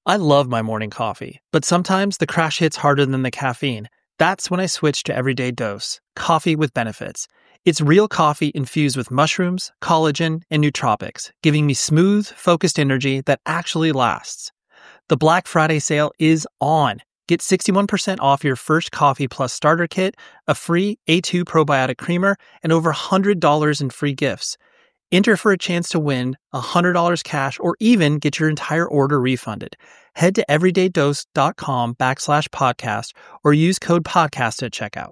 I love my morning coffee, but sometimes the crash hits harder than the caffeine. That's when I switch to Everyday Dose, coffee with benefits. It's real coffee infused with mushrooms, collagen, and nootropics, giving me smooth, focused energy that actually lasts. The Black Friday sale is on. Get 61% off your first Coffee Plus starter kit, a free A2 probiotic creamer, and over $100 in free gifts. Enter for a chance to win $100 cash or even get your entire order refunded. Head to everydaydose.com/podcast or use code podcast at checkout.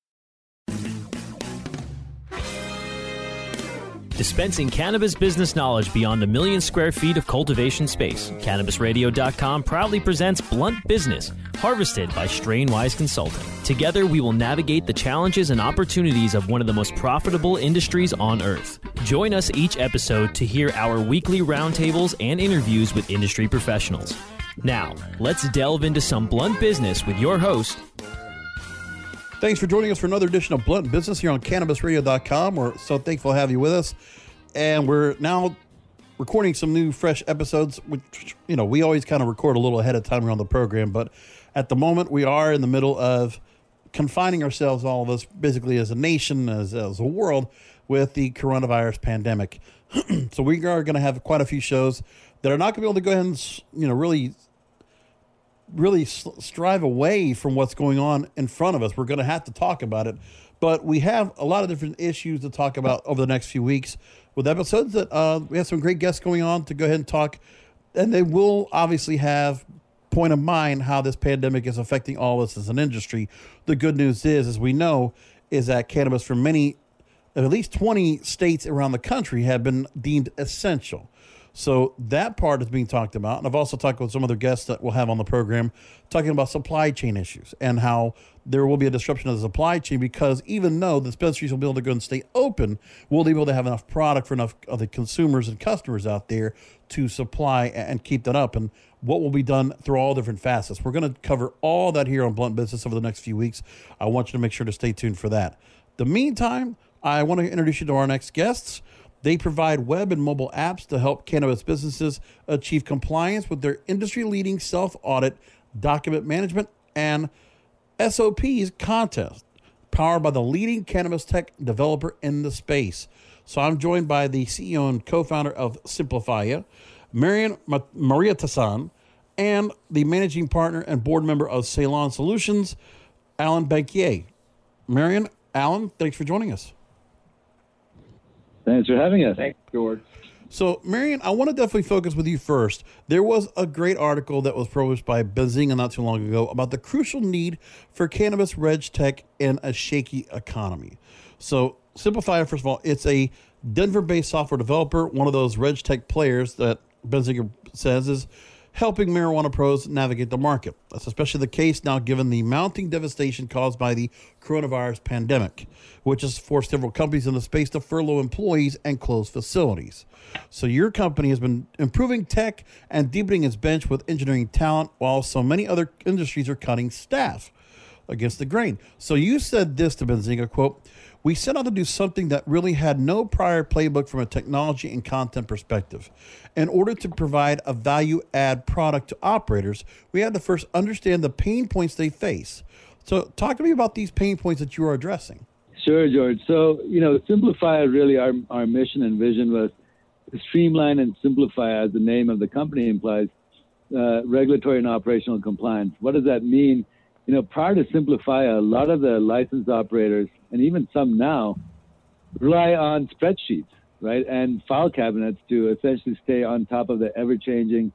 Dispensing cannabis business knowledge beyond 1 million square feet of cultivation space, CannabisRadio.com proudly presents Blunt Business, harvested by Strainwise Consulting. Together, we will navigate the challenges and opportunities of one of the most profitable industries on earth. Join us each episode to hear our weekly roundtables and interviews with industry professionals. Now, let's delve into some blunt business with your host. Thanks for joining us for another edition of Blunt Business here on CannabisRadio.com. We're so thankful to have you with us. And we're now recording some new, fresh episodes, which, we always kind of record a little ahead of time around the program. But at the moment, we are in the middle of confining ourselves, all of us, basically as a nation, as a world, with the coronavirus pandemic. So we are going to have quite a few shows that are not going to be able to go ahead and, really strive away from what's going on in front of us. We're going to have to talk about it, but we have a lot of different issues to talk about over the next few weeks with episodes that we have some great guests going on to go ahead and talk, and they will obviously have point of mind how this pandemic is affecting all of us as an industry. The good news is, as we know, is that cannabis from at least 20 states around the country have been deemed essential. So that part is being talked about. And I've also talked with some other guests that we'll have on the program talking about supply chain issues and how there will be a disruption of the supply chain, because even though the dispensaries will be able to go and stay open, we'll be able to have enough product for enough of the consumers and customers out there to supply and keep that up, and what will be done through all different facets. We're going to cover all that here on Blunt Business over the next few weeks. I want you to make sure to stay tuned for that. The meantime, I want to introduce you to our next guests. They provide web and mobile apps to help cannabis businesses achieve compliance with their industry-leading self-audit, document management, and SOPs contest, powered by the leading cannabis tech developer in the space. So I'm joined by the CEO and co-founder of Simplifya, Marian Mariatassan, and the managing partner and board member of Ceylon Solutions, Alan Banquier. Marian, Alan, thanks for joining us. Thanks for having us. Thanks, George. So, Marian, I want to definitely focus with you first. There was a great article that was published by Benzinga not too long ago about the crucial need for cannabis reg tech in a shaky economy. So, Simplifya, first of all, it's a Denver-based software developer, one of those reg tech players that Benzinga says is helping marijuana pros navigate the market. That's especially the case now given the mounting devastation caused by the coronavirus pandemic, which has forced several companies in the space to furlough employees and close facilities. So your company has been improving tech and deepening its bench with engineering talent, while so many other industries are cutting staff against the grain. So you said this to Benzinga, quote, "We set out to do something that really had no prior playbook from a technology and content perspective. In order to provide a value-add product to operators, we had to first understand the pain points they face." So talk to me about these pain points that you are addressing. Sure, George. So, Simplifya, really our mission and vision was to streamline and simplify, as the name of the company implies, regulatory and operational compliance. What does that mean? Prior to Simplifya, a lot of the licensed operators, and even some now, rely on spreadsheets, right, and file cabinets to essentially stay on top of the ever-changing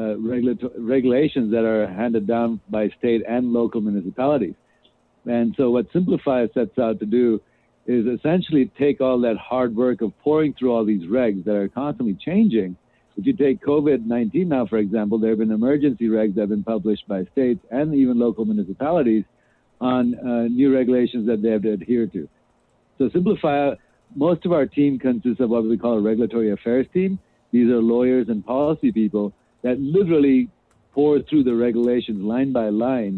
regulations that are handed down by state and local municipalities. And so what Simplifya sets out to do is essentially take all that hard work of pouring through all these regs that are constantly changing. If you take COVID-19 now, for example, there have been emergency regs that have been published by states and even local municipalities on new regulations that they have to adhere to. So Simplifya, most of our team consists of what we call a regulatory affairs team. These are lawyers and policy people that literally pour through the regulations line by line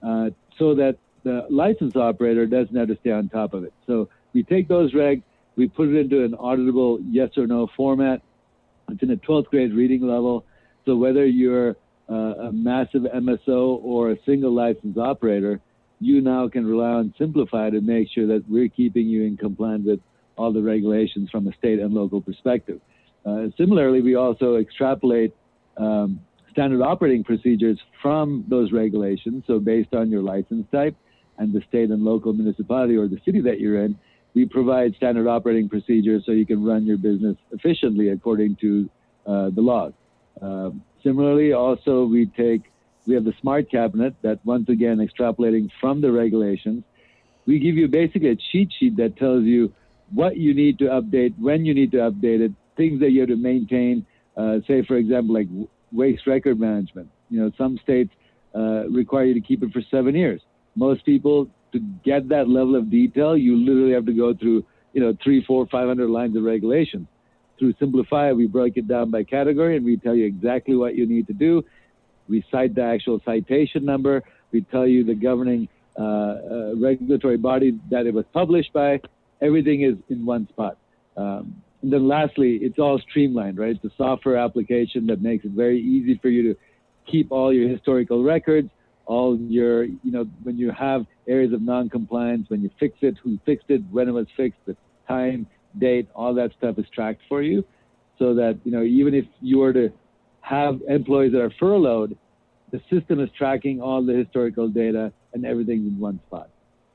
so that the license operator doesn't have to stay on top of it. So we take those regs, we put it into an auditable yes or no format. It's in a 12th grade reading level. So whether you're a massive MSO or a single license operator, you now can rely on Simplify to make sure that we're keeping you in compliance with all the regulations from a state and local perspective. Similarly, we also extrapolate standard operating procedures from those regulations. So based on your license type and the state and local municipality or the city that you're in, we provide standard operating procedures so you can run your business efficiently according to the laws. Similarly, also we have the smart cabinet that, once again, extrapolating from the regulations. We give you basically a cheat sheet that tells you what you need to update, when you need to update it, things that you have to maintain. Say, for example, like waste record management. Some states require you to keep it for 7 years. Most people, to get that level of detail, you literally have to go through, 300, 400, 500 lines of regulations. Through Simplify, we break it down by category, and we tell you exactly what you need to do. We cite the actual citation number. We tell you the governing regulatory body that it was published by. Everything is in one spot. And then lastly, it's all streamlined, right? It's a software application that makes it very easy for you to keep all your historical records, all your, when you have areas of non-compliance, when you fix it, who fixed it, when it was fixed, the time, date, all that stuff is tracked for you, so that, even if you were to have employees that are furloughed, the system is tracking all the historical data and everything's in one spot.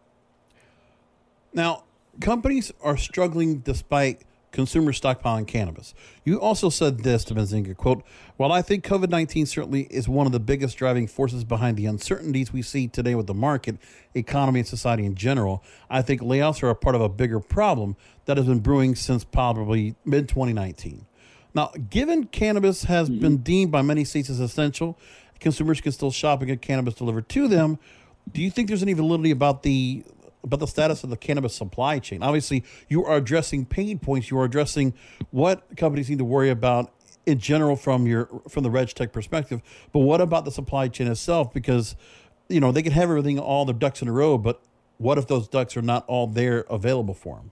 Now, companies are struggling despite consumer stockpiling cannabis. You also said this to Benzinga, quote, "While I think COVID-19 certainly is one of the biggest driving forces behind the uncertainties we see today with the market, economy, and society in general, I think layoffs are a part of a bigger problem that has been brewing since probably mid-2019. Now, given cannabis has been deemed by many states as essential, consumers can still shop and get cannabis delivered to them. Do you think there's any validity about the status of the cannabis supply chain? Obviously, you are addressing pain points. You are addressing what companies need to worry about in general from the RegTech perspective. But what about the supply chain itself? Because, they can have everything, all their ducks in a row, but what if those ducks are not all there available for them?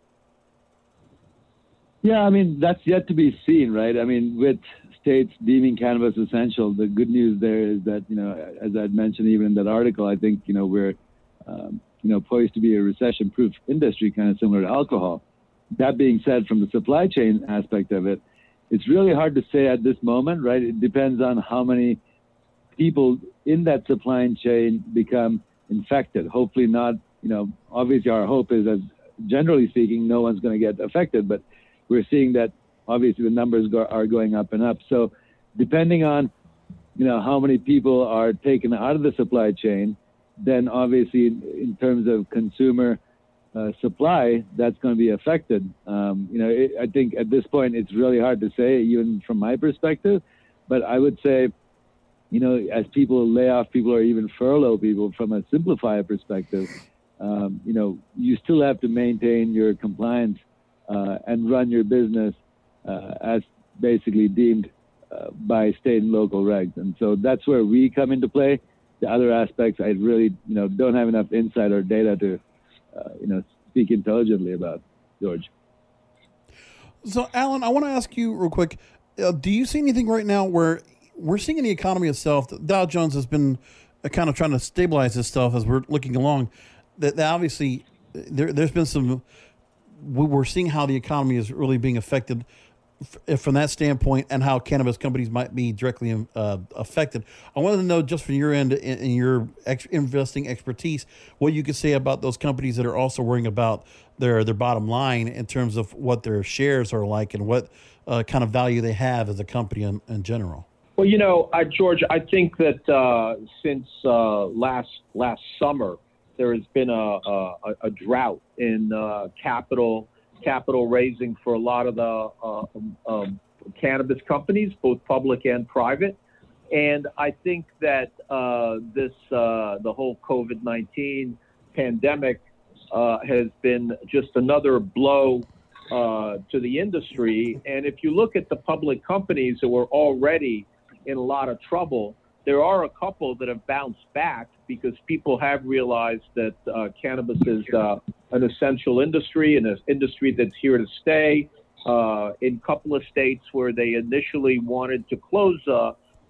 Yeah, that's yet to be seen, right? With states deeming cannabis essential, the good news there is that, as I'd mentioned even in that article, I think, we're poised to be a recession-proof industry, kind of similar to alcohol. That being said, from the supply chain aspect of it, it's really hard to say at this moment, right? It depends on how many people in that supply chain become infected. Hopefully not, obviously our hope is that, generally speaking, no one's going to get affected, but we're seeing that obviously the numbers are going up and up. So depending on, how many people are taken out of the supply chain, then obviously in terms of consumer supply, that's going to be affected. I think at this point, it's really hard to say, even from my perspective, but I would say, as people lay off people or even furlough people from a Simplifier perspective, you still have to maintain your compliance and run your business as basically deemed by state and local regs. And so that's where we come into play. The other aspects, I really, don't have enough insight or data to, speak intelligently about, George. So, Alan, I want to ask you real quick, do you see anything right now where we're seeing in the economy itself, the Dow Jones has been kind of trying to stabilize this stuff as we're looking along, that obviously there's been we're seeing how the economy is really being affected from that standpoint, and how cannabis companies might be directly affected. I wanted to know, just from your end and your investing expertise, what you could say about those companies that are also worrying about their bottom line in terms of what their shares are like and what kind of value they have as a company in general. Well, George, I think that since last summer, there has been a drought in capital raising for a lot of the cannabis companies, both public and private. And I think that the whole COVID-19 pandemic has been just another blow to the industry. And if you look at the public companies that were already in a lot of trouble, there are a couple that have bounced back because people have realized that cannabis is an essential industry and an industry that's here to stay. In a couple of states where they initially wanted to close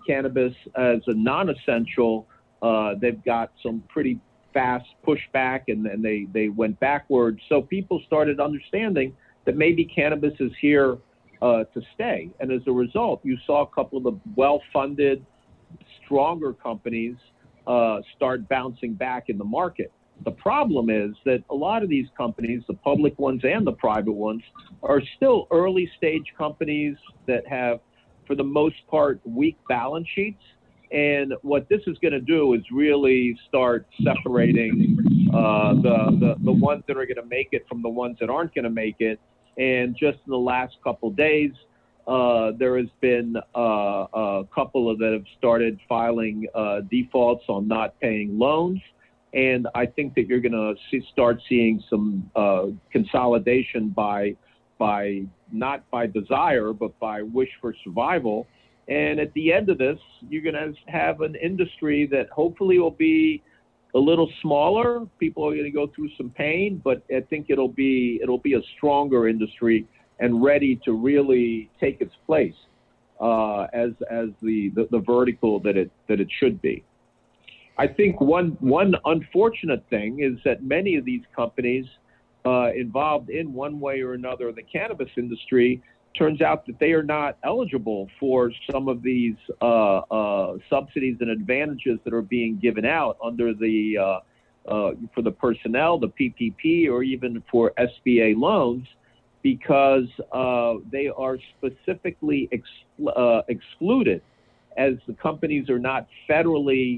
cannabis as a non-essential, they've got some pretty fast pushback, and they went backwards. So people started understanding that maybe cannabis is here to stay. And as a result, you saw a couple of the well-funded, stronger companies start bouncing back in the market. The problem is that a lot of these companies, the public ones and the private ones, are still early stage companies that have, for the most part, weak balance sheets. And what this is going to do is really start separating the ones that are going to make it from the ones that aren't going to make it. And just in the last couple of days, there has been a couple of that have started filing defaults on not paying loans. And I think that you're going to start seeing some consolidation by not by desire, but by wish for survival. And at the end of this, you're going to have an industry that hopefully will be a little smaller. People are going to go through some pain, but I think it'll be a stronger industry and ready to really take its place as the vertical that it should be. I think one unfortunate thing is that many of these companies involved in one way or another in the cannabis industry, turns out that they are not eligible for some of these subsidies and advantages that are being given out under the for the personnel, the PPP, or even for SBA loans, because they are specifically excluded, as the companies are not federally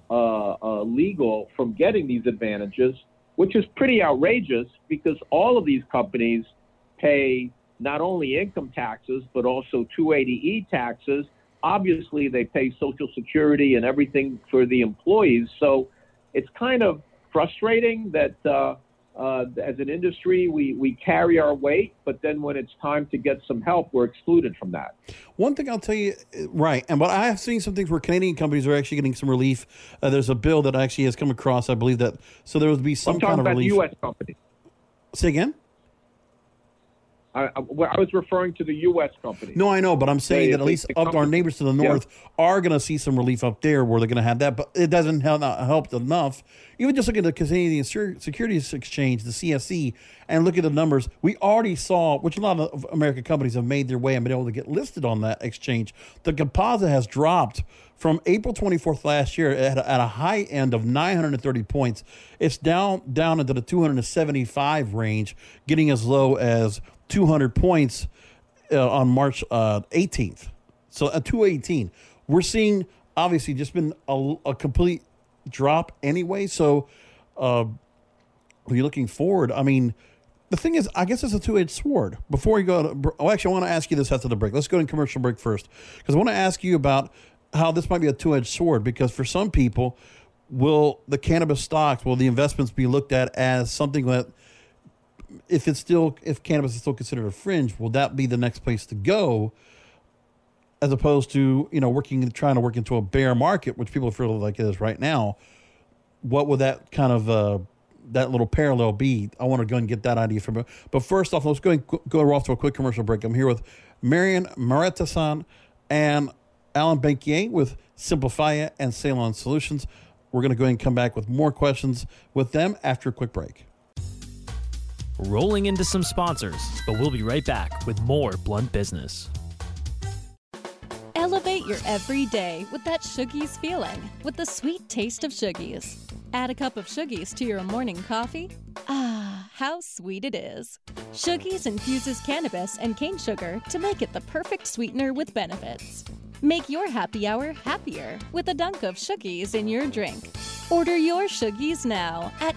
legal from getting these advantages, which is pretty outrageous because all of these companies pay not only income taxes, but also 280E taxes. Obviously, they pay Social Security and everything for the employees. So it's kind of frustrating that as an industry, we carry our weight, but then when it's time to get some help, we're excluded from that. One thing I'll tell you, right, and but I have seen some things where Canadian companies are actually getting some relief. There's a bill that actually has come across, I believe that, so there would be some kind of relief. I'm talking about U.S. companies. Say again? I was referring to the U.S. companies. No, I know, but I'm saying that at least up our neighbors to the north are going to see some relief up there where they're going to have that, but it doesn't help enough. Even just look at the Canadian Securities Exchange, the CSE, and look at the numbers. We already saw, which a lot of American companies have made their way and been able to get listed on that exchange. The composite has dropped from April 24th last year at a high end of 930 points. It's down into the 275 range, getting as low as 200 points on March 18th. So at 218, we're seeing obviously just been a complete drop anyway. So when you're looking forward, I mean, the thing is, I guess it's a two-edged sword. Before we go, actually, I want to ask you this after the break. Let's go to commercial break first, because I want to ask you about how this might be a two-edged sword, because for some people, will the cannabis stocks, will the investments be looked at as something that, if cannabis is still considered a fringe, will that be the next place to go, as opposed to, trying to work into a bear market, which people feel like it is right now? What would that kind of that little parallel be? I want to go and get that idea from you. But first off, let's go off to a quick commercial break. I'm here with Marian Maretasan and Alan Banquier with Simplify and Ceylon Solutions. We're going to go ahead and come back with more questions with them after a quick break. Rolling into some sponsors, but we'll be right back with more Blunt Business. Elevate your everyday with that Shoogies feeling, with the sweet taste of Shoogies. Add a cup of Shoogies to your morning coffee. Ah, how sweet it is. Shoogies infuses cannabis and cane sugar to make it the perfect sweetener with benefits. Make your happy hour happier with a dunk of Shoogies in your drink. Order your Shoogies now at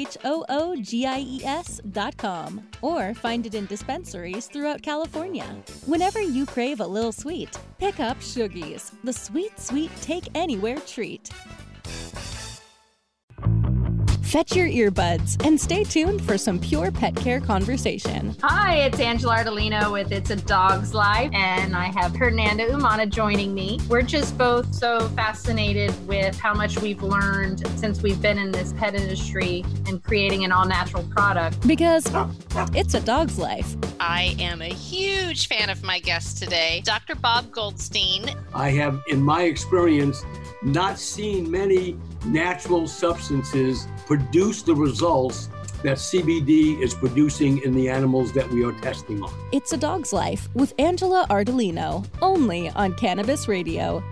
shoogies.com or find it in dispensaries throughout California. Whenever you crave a little sweet, pick up Shoogies, the sweet, sweet take-anywhere treat. Fetch your earbuds and stay tuned for some pure pet care conversation. Hi, it's Angela Ardolino with It's a Dog's Life, and I have Hernanda Umana joining me. We're just both so fascinated with how much we've learned since we've been in this pet industry and creating an all-natural product. Because it's a dog's life. I am a huge fan of my guest today, Dr. Bob Goldstein. I have, in my experience, not seen many natural substances produce the results that CBD is producing in the animals that we are testing on. It's a Dog's Life with Angela Ardolino, only on Cannabis Radio.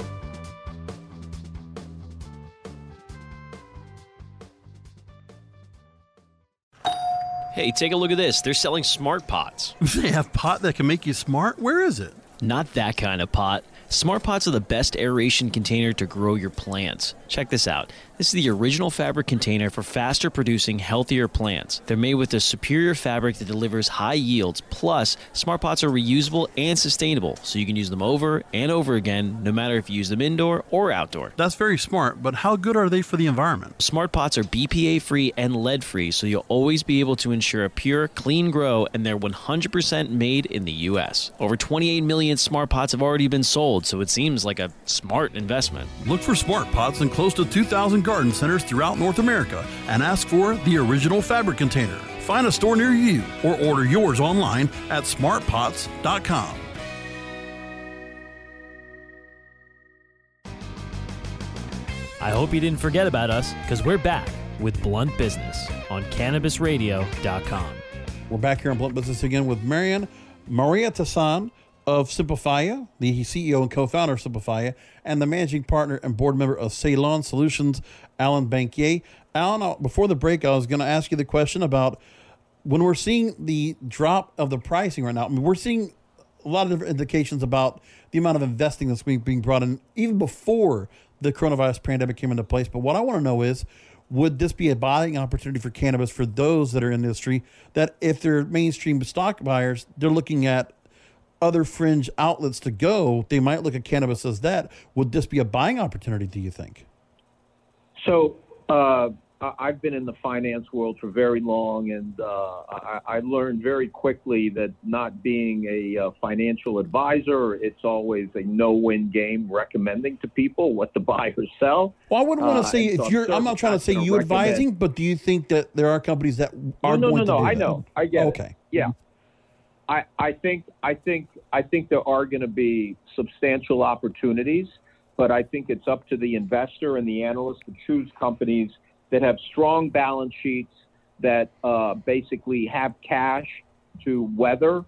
Hey, take a look at this. They're selling smart pots. They have pot that can make you smart? Where is it? Not that kind of pot. Smart pots are the best aeration container to grow your plants. Check this out. This is the original fabric container for faster producing, healthier plants. They're made with a superior fabric that delivers high yields. Plus, smart pots are reusable and sustainable, so you can use them over and over again, no matter if you use them indoor or outdoor. That's very smart, but how good are they for the environment? Smart pots are BPA-free and lead-free, so you'll always be able to ensure a pure, clean grow, and they're 100% made in the U.S. Over 28 million smart pots have already been sold, so it seems like a smart investment. Look for smart pots in close to 2,000 garden centers throughout North America and ask for the original fabric container. Find a store near you or order yours online at smartpots.com. I hope you didn't forget about us, because we're back with Blunt Business on CannabisRadio.com. We're back here on Blunt Business again with Maria Tassan of Simplifya, the CEO and co-founder of Simplifya, and the managing partner and board member of Ceylon Solutions, Alan Bankier. Alan, before the break, I was going to ask you the question about when we're seeing the drop of the pricing right now. I mean, we're seeing a lot of different indications about the amount of investing that's being brought in even before the coronavirus pandemic came into place. But what I want to know is, would this be a buying opportunity for cannabis for those that are in the industry that if they're mainstream stock buyers, they're looking at other fringe outlets to go, they might look at cannabis as that. Would this be a buying opportunity, do you think? So I've been in the finance world for very long, and I learned very quickly that not being a financial advisor, it's always a no-win game recommending to people what to buy or sell. Well, I wouldn't want to say if you're. I'm not trying to say you advising, but do you think that there are companies that are going to do that? I know. I get it. Okay. Yeah. I think there are going to be substantial opportunities, but I think it's up to the investor and the analyst to choose companies that have strong balance sheets, that basically have cash to weather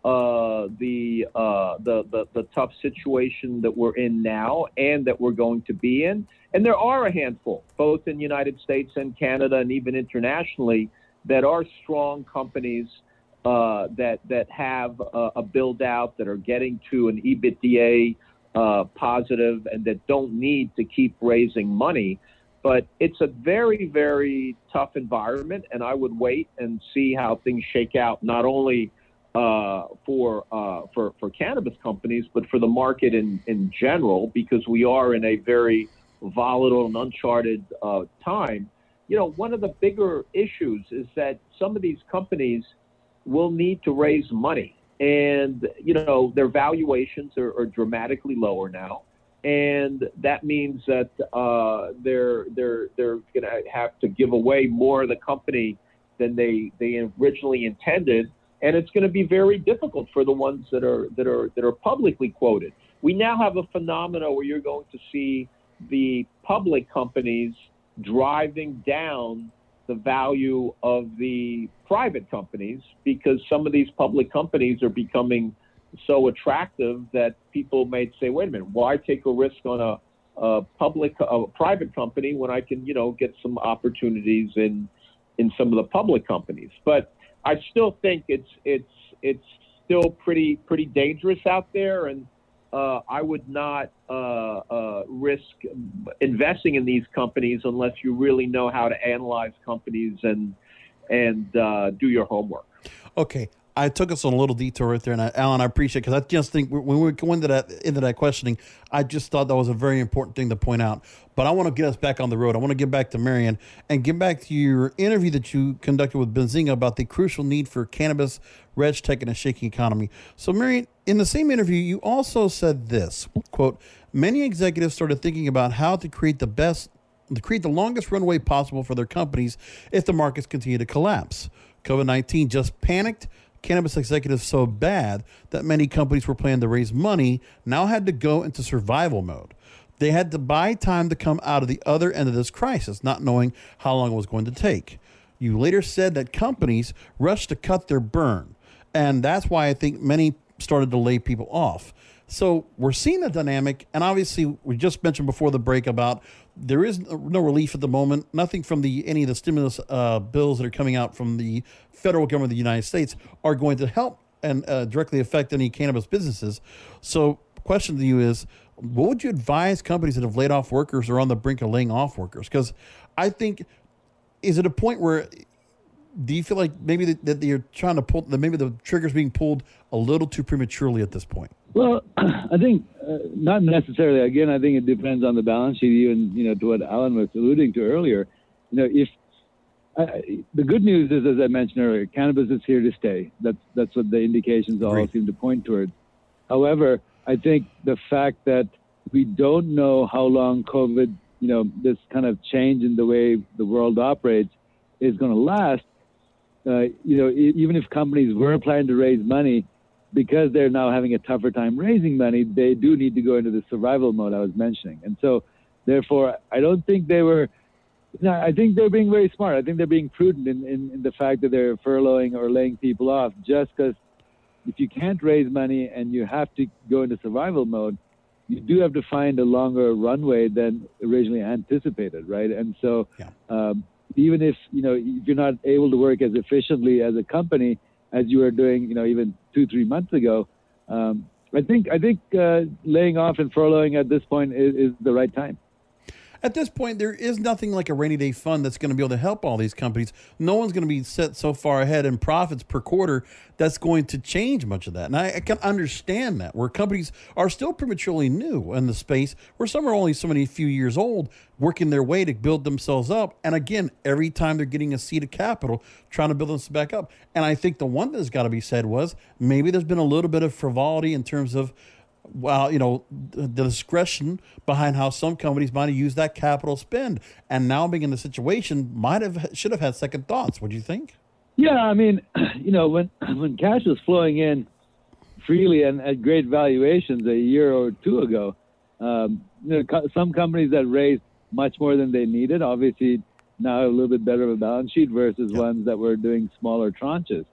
the tough situation that we're in now and that we're going to be in. And there are a handful, both in the United States and Canada and even internationally, that are strong companies that have a build out, that are getting to an EBITDA positive, and that don't need to keep raising money. But it's a very, very tough environment, and I would wait and see how things shake out, not only for cannabis companies, but for the market in general, because we are in a very volatile and uncharted time. You know, one of the bigger issues is that some of these companies will need to raise money, and you know their valuations are dramatically lower now, and that means that they're going to have to give away more of the company than they originally intended, and it's going to be very difficult for the ones that are publicly quoted. We now have a phenomena where you're going to see the public companies driving down the value of the private companies, because some of these public companies are becoming so attractive that people may say, wait a minute, why take a risk on a private company when I can, you know, get some opportunities in some of the public companies? But I still think it's still pretty dangerous out there, and I would not risk investing in these companies unless you really know how to analyze companies and do your homework. Okay. I took us on a little detour right there, and Alan, I appreciate it, because I just think when we go into that questioning, I just thought that was a very important thing to point out. But I want to get us back on the road. I want to get back to Marion and get back to your interview that you conducted with Benzinga about the crucial need for cannabis, reg tech, in a shaking economy. So, Marion, in the same interview, you also said this, quote, many executives started thinking about how to create the longest runway possible for their companies if the markets continue to collapse. COVID-19 just panicked cannabis executives so bad that many companies were planning to raise money now had to go into survival mode. They had to buy time to come out of the other end of this crisis, not knowing how long it was going to take. You later said that companies rushed to cut their burn, and that's why I think many started to lay people off. So we're seeing a dynamic, and obviously we just mentioned before the break about there is no relief at the moment. Nothing from any of the stimulus bills that are coming out from the federal government of the United States are going to help and directly affect any cannabis businesses. So question to you is, what would you advise companies that have laid off workers or on the brink of laying off workers? Because I think, is it a point where, do you feel like maybe that you're trying to pull, that maybe the trigger's being pulled a little too prematurely at this point? Well, I think not necessarily. Again, I think it depends on the balance sheet, even, to what Alan was alluding to earlier. If the good news is, as I mentioned earlier, cannabis is here to stay. That's what the indications all seem to point towards. However, I think the fact that we don't know how long COVID, this kind of change in the way the world operates is going to last, even if companies were planning to raise money, because they're now having a tougher time raising money, they do need to go into the survival mode I was mentioning. And so, therefore, I don't think they were, I think they're being very smart. I think they're being prudent in the fact that they're furloughing or laying people off, just because if you can't raise money and you have to go into survival mode, you do have to find a longer runway than originally anticipated, right? And so even if, if you're not able to work as efficiently as a company as you were doing, even 2-3 months ago, I think laying off and furloughing at this point is the right time. At this point, there is nothing like a rainy day fund that's going to be able to help all these companies. No one's going to be set so far ahead in profits per quarter that's going to change much of that. And I can understand that, where companies are still prematurely new in the space, where some are only so many few years old, working their way to build themselves up. And again, every time they're getting a seed of capital, trying to build themselves back up. And I think the one that's got to be said was maybe there's been a little bit of frivolity in terms of, the discretion behind how some companies might have used that capital spend, and now being in the situation should have had second thoughts. What do you think? Yeah, I mean, when cash was flowing in freely and at great valuations a year or two ago, some companies that raised much more than they needed, obviously now have a little bit better of a balance sheet versus ones that were doing smaller tranches.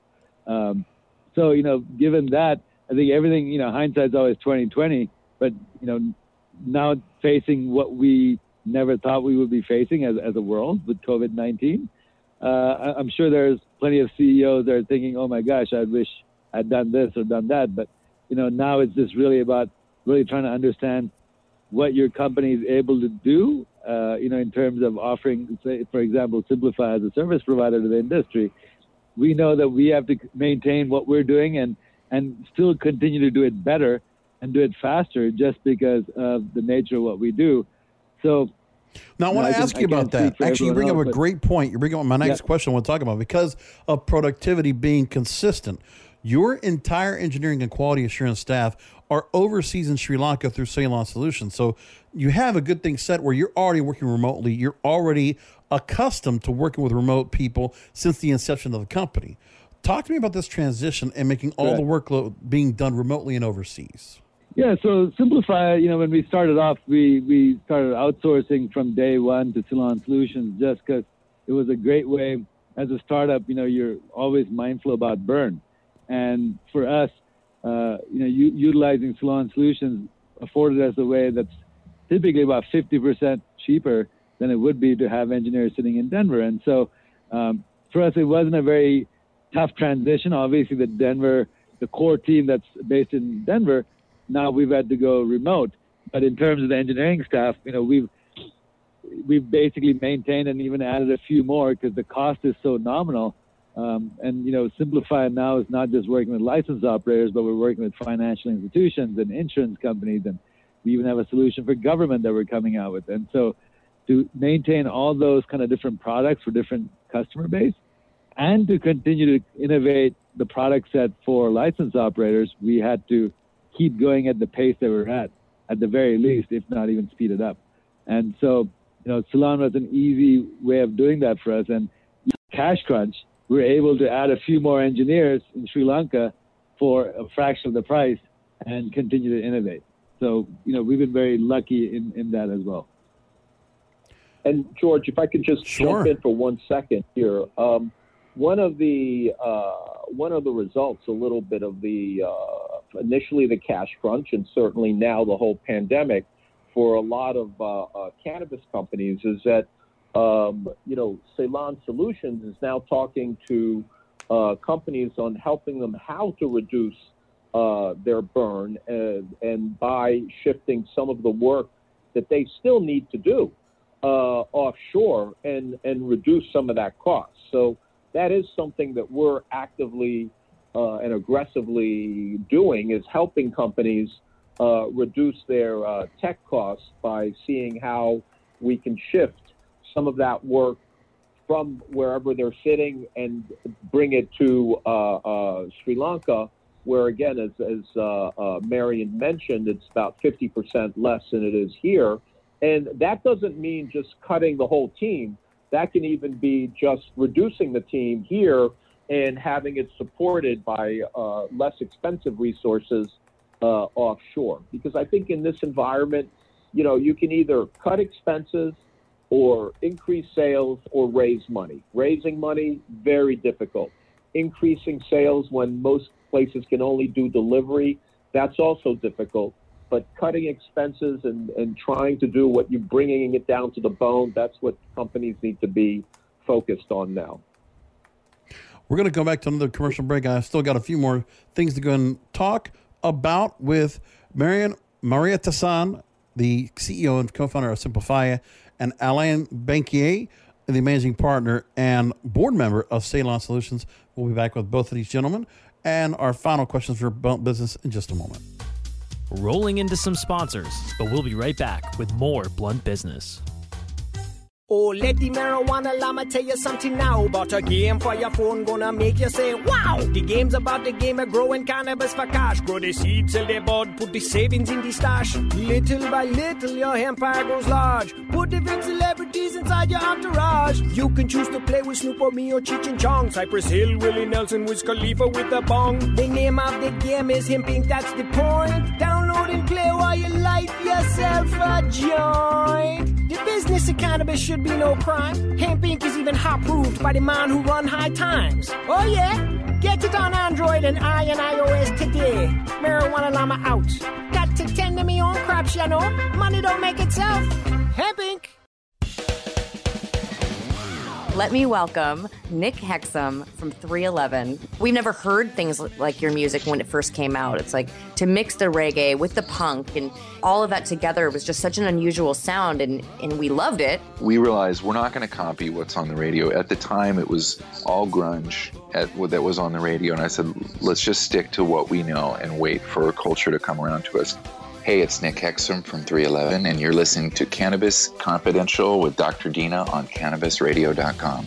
So, given that, I think everything, hindsight's always 20/20, but, now facing what we never thought we would be facing as a world with COVID-19, I'm sure there's plenty of CEOs that are thinking, oh my gosh, I wish I'd done this or done that. But, now it's just really about really trying to understand what your company is able to do, in terms of offering, say, for example, Simplify as a service provider to the industry. We know that we have to maintain what we're doing and still continue to do it better and do it faster just because of the nature of what we do. So now I want to ask you about that. Actually, you bring up a great point. You bring up my next question I want to talk about. Because of productivity being consistent, your entire engineering and quality assurance staff are overseas in Sri Lanka through Ceylon Solutions. So you have a good thing set where you're already working remotely. You're already accustomed to working with remote people since the inception of the company. Talk to me about this transition and making all the workload being done remotely and overseas. Yeah, so Simplify, when we started off, we started outsourcing from day one to Ceylon Solutions just because it was a great way. As a startup, you're always mindful about burn. And for us, utilizing Ceylon Solutions afforded us a way that's typically about 50% cheaper than it would be to have engineers sitting in Denver. And so for us, it wasn't a very tough transition. Obviously, the core team that's based in Denver, now we've had to go remote. But in terms of the engineering staff, we've basically maintained and even added a few more because the cost is so nominal And, Simplify now is not just working with licensed operators, but we're working with financial institutions and insurance companies. And we even have a solution for government that we're coming out with. And so to maintain all those kind of different products for different customer base and to continue to innovate the product set for licensed operators, we had to keep going at the pace that we're at the very least, if not even speed it up. And so, Ceylon was an easy way of doing that for us. And Cash Crunch, we were able to add a few more engineers in Sri Lanka for a fraction of the price and continue to innovate. So, we've been very lucky in that as well. And George, if I could just jump in for 1 second here. One of the results, a little bit of the initially the cash crunch, and certainly now the whole pandemic for a lot of cannabis companies, is that Ceylon Solutions is now talking to companies on helping them how to reduce their burn and by shifting some of the work that they still need to do offshore and reduce some of that cost. So that is something that we're actively and aggressively doing, is helping companies reduce their tech costs by seeing how we can shift some of that work from wherever they're sitting and bring it to Sri Lanka, where, again, as Marion mentioned, it's about 50% less than it is here. And that doesn't mean just cutting the whole team. That can even be just reducing the team here and having it supported by less expensive resources offshore. Because I think in this environment, you can either cut expenses or increase sales or raise money. Raising money, very difficult. Increasing sales when most places can only do delivery, that's also difficult. But cutting expenses and trying to do what you're bringing it down to the bone, that's what companies need to be focused on now. We're going to go back to another commercial break. I've still got a few more things to go and talk about with Marion Marietta-san, the CEO and co-founder of Simplify, and Alain Banquier, the managing partner and board member of Ceylon Solutions. We'll be back with both of these gentlemen and our final questions for Blunt Business in just a moment. Rolling into some sponsors, but we'll be right back with more Blunt Business. Oh, let the marijuana llama tell you something now about a game for your phone gonna make you say, wow! The game's about the game of growing cannabis for cash. Grow the seed, sell the bud, put the savings in the stash. Little by little, your empire grows large. Put the big celebrities inside your entourage. You can choose to play with Snoop or me or Cheech and Chong, Cypress Hill, Willie Nelson, Wiz Khalifa with a bong. The name of the game is Hemp Inc., that's the point. Download and play while you light yourself a joint. The business of cannabis should be no crime. Hemp Inc. is even hot-proofed by the man who run High Times. Oh yeah? Get it on Android and iOS today. Marijuana llama out. Got to tend to me own crops, you know. Money don't make itself. Hemp Inc. Let me welcome Nick Hexum from 311. We've never heard things like your music when it first came out. It's like to mix the reggae with the punk and all of that together was just such an unusual sound, and we loved it. We realized we're not going to copy what's on the radio. At the time, it was all grunge that was on the radio, and I said, let's just stick to what we know and wait for culture to come around to us. Hey, it's Nick Hexum from 311, and you're listening to Cannabis Confidential with Dr. Dina on CannabisRadio.com.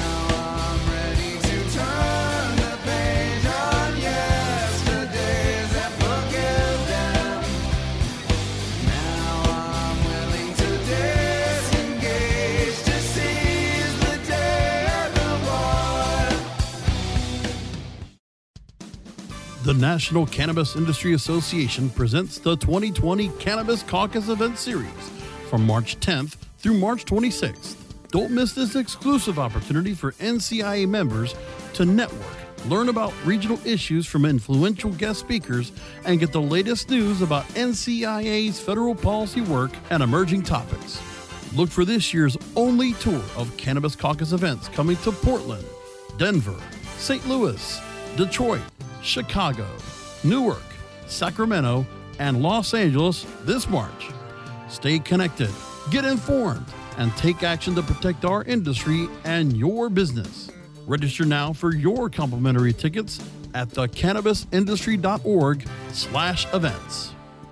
The National Cannabis Industry Association presents the 2020 Cannabis Caucus Event Series from March 10th through March 26th. Don't miss this exclusive opportunity for NCIA members to network, learn about regional issues from influential guest speakers, and get the latest news about NCIA's federal policy work and emerging topics. Look for this year's only tour of Cannabis Caucus events coming to Portland, Denver, St. Louis, Detroit, Chicago, Newark, Sacramento, and Los Angeles this March. Stay connected, get informed, and take action to protect our industry and your business. Register now for your complimentary tickets at thecannabisindustry.org/events.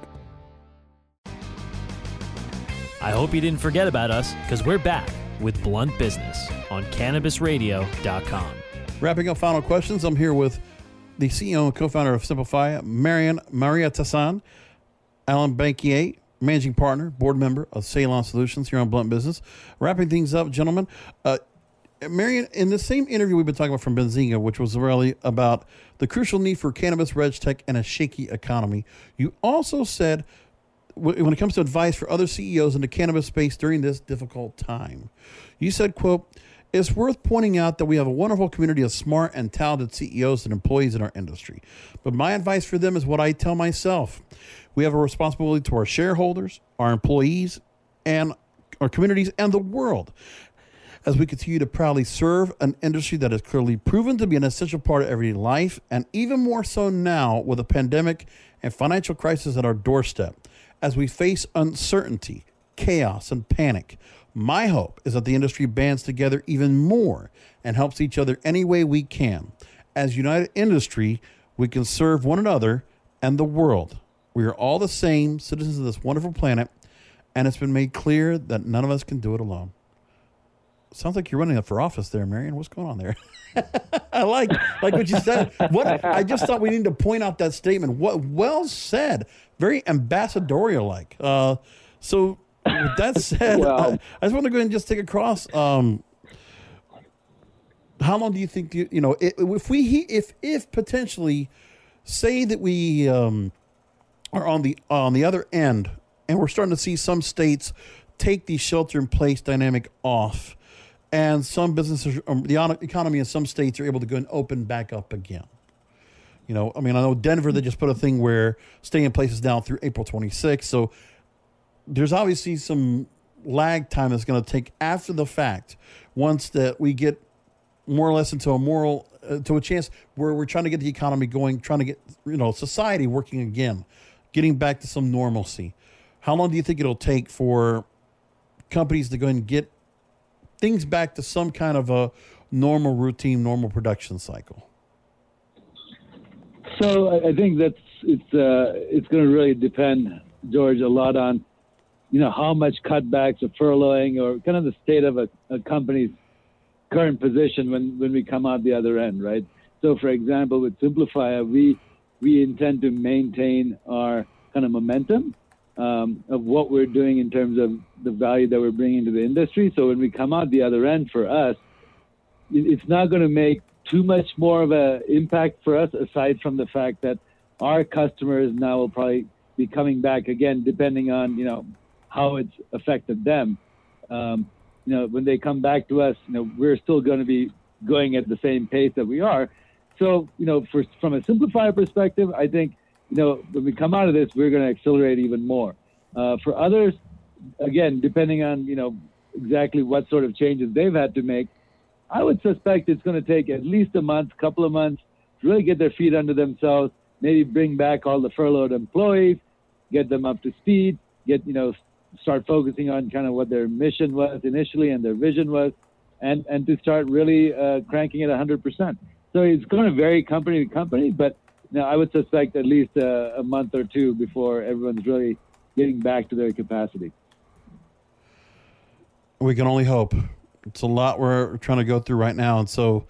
I hope you didn't forget about us, because we're back with Blunt Business on CannabisRadio.com. Wrapping up final questions, I'm here with the CEO and co-founder of Simplify, Maria Tassan, Alan Banquier, managing partner, board member of Ceylon Solutions here on Blunt Business. Wrapping things up, gentlemen. Marion, in the same interview we've been talking about from Benzinga, which was really about the crucial need for cannabis, reg tech, and a shaky economy, you also said when it comes to advice for other CEOs in the cannabis space during this difficult time, you said, quote, "It's worth pointing out that we have a wonderful community of smart and talented CEOs and employees in our industry. But my advice for them is what I tell myself. We have a responsibility to our shareholders, our employees, and our communities and the world as we continue to proudly serve an industry that has clearly proven to be an essential part of everyday life, and even more so now with a pandemic and financial crisis at our doorstep. As we face uncertainty, chaos, and panic, my hope is that the industry bands together even more and helps each other any way we can. As united industry, we can serve one another and the world. We are all the same citizens of this wonderful planet, and it's been made clear that none of us can do it alone." Sounds like you're running up for office there, Marion. What's going on there? I like what you said. I just thought we need to point out that statement. What well said, very ambassadorial like. So with that said, I just want to go ahead and just take across. How long do you think if potentially say that we are on the other end and we're starting to see some states take the shelter in place dynamic off, and some businesses, the economy in some states are able to go and open back up again. I know Denver, they just put a thing where stay in place is down through April 26th. So there's obviously some lag time that's going to take after the fact, once that we get more or less into to a chance where we're trying to get the economy going, trying to get, society working again, getting back to some normalcy. How long do you think it'll take for companies to go and get things back to some kind of a normal routine, normal production cycle? So I think it's going to really depend, George, a lot on, how much cutbacks or furloughing or kind of the state of a company's current position when we come out the other end, right? So, for example, with Simplifier, we intend to maintain our kind of momentum of what we're doing in terms of the value that we're bringing to the industry. So when we come out the other end, for us, it's not going to make too much more of an impact for us, aside from the fact that our customers now will probably be coming back again, depending on, how it's affected them. When they come back to us, we're still going to be going at the same pace that we are. So, from a Simplifier perspective, I think, when we come out of this, we're going to accelerate even more. For others, again, depending on, exactly what sort of changes they've had to make, I would suspect it's going to take at least a month, couple of months to really get their feet under themselves, maybe bring back all the furloughed employees, get them up to speed, start focusing on kind of what their mission was initially and their vision was, and to start really cranking it 100%. So it's going to vary company to company, but I would suspect at least a month or two before everyone's really getting back to their capacity. We can only hope. It's a lot we're trying to go through right now. And so,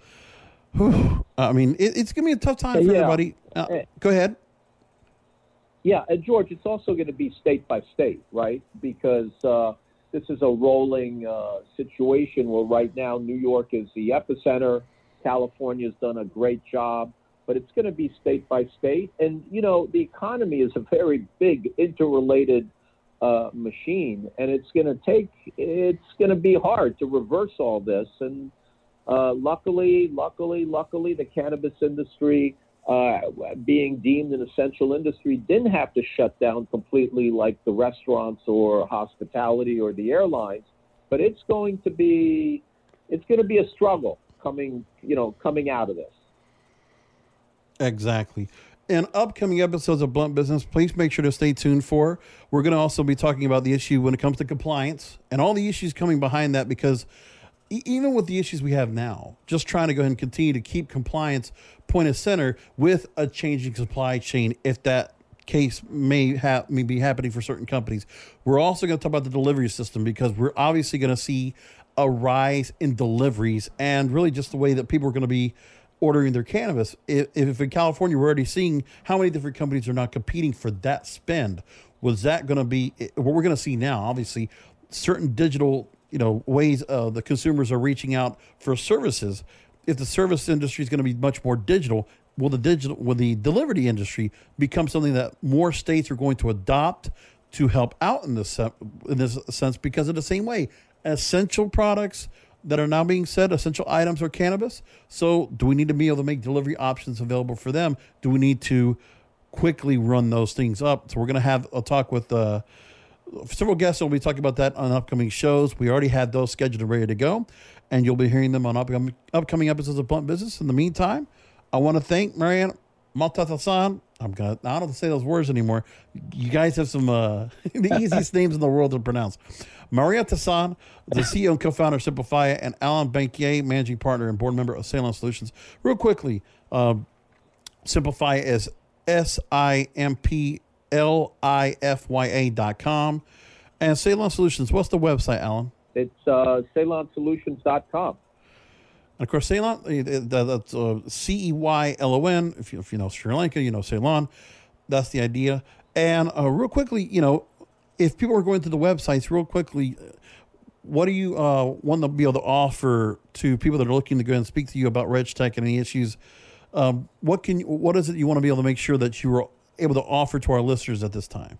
it's going to be a tough time for everybody. Go ahead. Yeah, and George, it's also going to be state by state, right? Because this is a rolling situation where right now New York is the epicenter. California's done a great job, but it's going to be state by state. And, the economy is a very big interrelated machine, and it's going to be hard to reverse all this. And luckily, the cannabis industry, being deemed an essential industry, didn't have to shut down completely like the restaurants or hospitality or the airlines. But it's going to be a struggle coming out of this. Exactly. In upcoming episodes of Blunt Business, please make sure to stay tuned for. We're going to also be talking about the issue when it comes to compliance and all the issues coming behind that, because even with the issues we have now, just trying to go ahead and continue to keep compliance point of center with a changing supply chain, if that case may be happening for certain companies. We're also going to talk about the delivery system, because we're obviously going to see a rise in deliveries and really just the way that people are going to be ordering their cannabis. If in California we're already seeing how many different companies are not competing for that spend, was that going to be what we're going to see now? Obviously, certain digital ways the consumers are reaching out for services. If the service industry is going to be much more digital, will the delivery industry become something that more states are going to adopt to help out in this sense? Because in the same way, essential products that are now being said, essential items are cannabis. So do we need to be able to make delivery options available for them? Do we need to quickly run those things up? So we're going to have a talk with several guests. We'll be talking about that on upcoming shows. We already had those scheduled and ready to go, and you'll be hearing them on upcoming episodes of Blunt Business. In the meantime, I want to thank Marianne Matatasan. I don't have to say those words anymore. You guys have some the easiest names in the world to pronounce. Maria Tassan, the CEO and co-founder of Simplify, and Alan Banquier, managing partner and board member of Ceylon Solutions. Real quickly, Simplify is SIMPLIFYA.com. And Ceylon Solutions, what's the website, Alan? It's CeylonSolutions.com. And of course, Ceylon, that's CEYLON. If you know Sri Lanka, you know Ceylon. That's the idea. And real quickly, if people are going to the websites, real quickly, what do you want to be able to offer to people that are looking to go and speak to you about RegTech and any issues? What is it you want to be able to make sure that you are able to offer to our listeners at this time?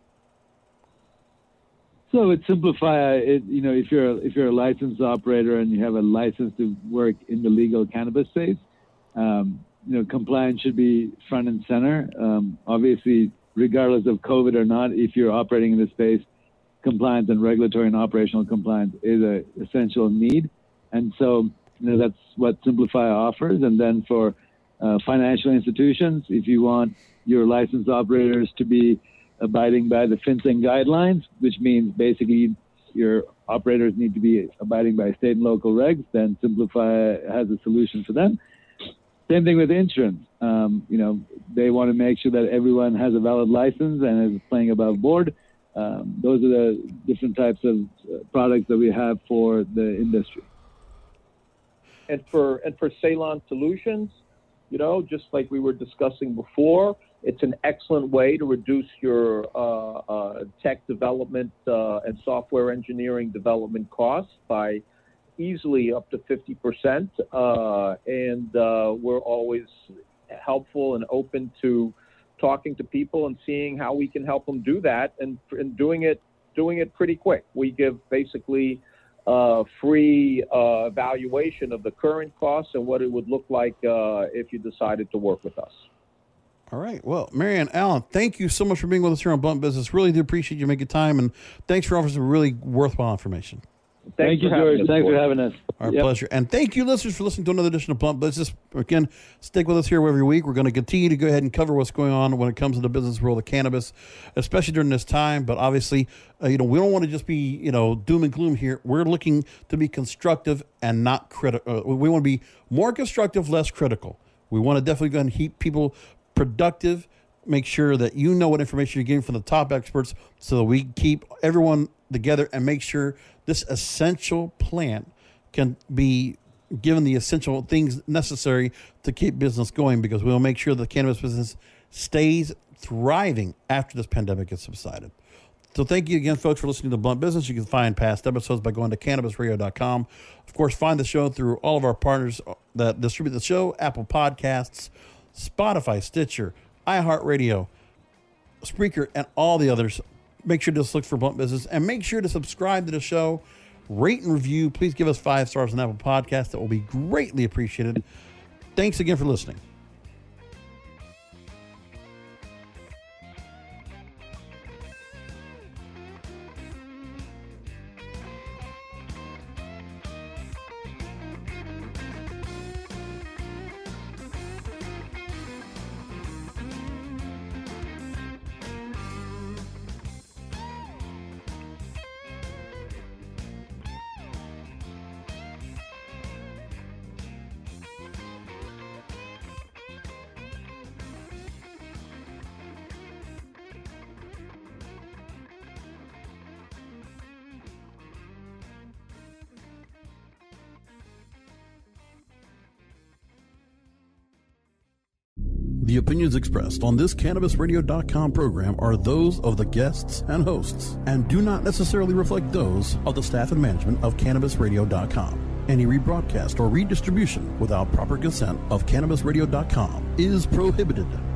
So with Simplify, if you're a licensed operator and you have a license to work in the legal cannabis space, compliance should be front and center. Obviously, regardless of COVID or not, if you're operating in this space, compliance and regulatory and operational compliance is an essential need. And so that's what Simplify offers. And then for financial institutions, if you want your licensed operators to be abiding by the FinCEN guidelines, which means basically your operators need to be abiding by state and local regs, then Simplify has a solution for them. Same thing with insurance. They want to make sure that everyone has a valid license and is playing above board. Those are the different types of products that we have for the industry. And for Ceylon Solutions, just like we were discussing before, it's an excellent way to reduce your tech development and software engineering development costs by easily up to 50%. And we're always helpful and open to talking to people and seeing how we can help them do that, and doing it pretty quick. We give basically free evaluation of the current costs and what it would look like if you decided to work with us. All right. Well, Marianne, Alan, thank you so much for being with us here on Blunt Business. Really do appreciate you making time, and thanks for offering some really worthwhile information. Thank you, George. Thanks for having us. Our pleasure. And thank you, listeners, for listening to another edition of Blunt Business. Again, stick with us here every week. We're going to continue to go ahead and cover what's going on when it comes to the business world of cannabis, especially during this time. But obviously, we don't want to just be, doom and gloom here. We're looking to be constructive and not critical. We want to be more constructive, less critical. We want to definitely go ahead and keep people productive, make sure that you know what information you're getting from the top experts so that we keep everyone together and make sure this essential plant can be given the essential things necessary to keep business going, because we'll make sure the cannabis business stays thriving after this pandemic has subsided. So thank you again, folks, for listening to Blunt Business. You can find past episodes by going to CannabisRadio.com. Of course, find the show through all of our partners that distribute the show: Apple Podcasts, Spotify, Stitcher, iHeartRadio, Spreaker, and all the others. Make sure to just look for Blunt Business, and make sure to subscribe to the show, rate and review. Please give us 5 stars on Apple Podcasts. That will be greatly appreciated. Thanks again for listening. The opinions expressed on this CannabisRadio.com program are those of the guests and hosts and do not necessarily reflect those of the staff and management of CannabisRadio.com. Any rebroadcast or redistribution without proper consent of CannabisRadio.com is prohibited.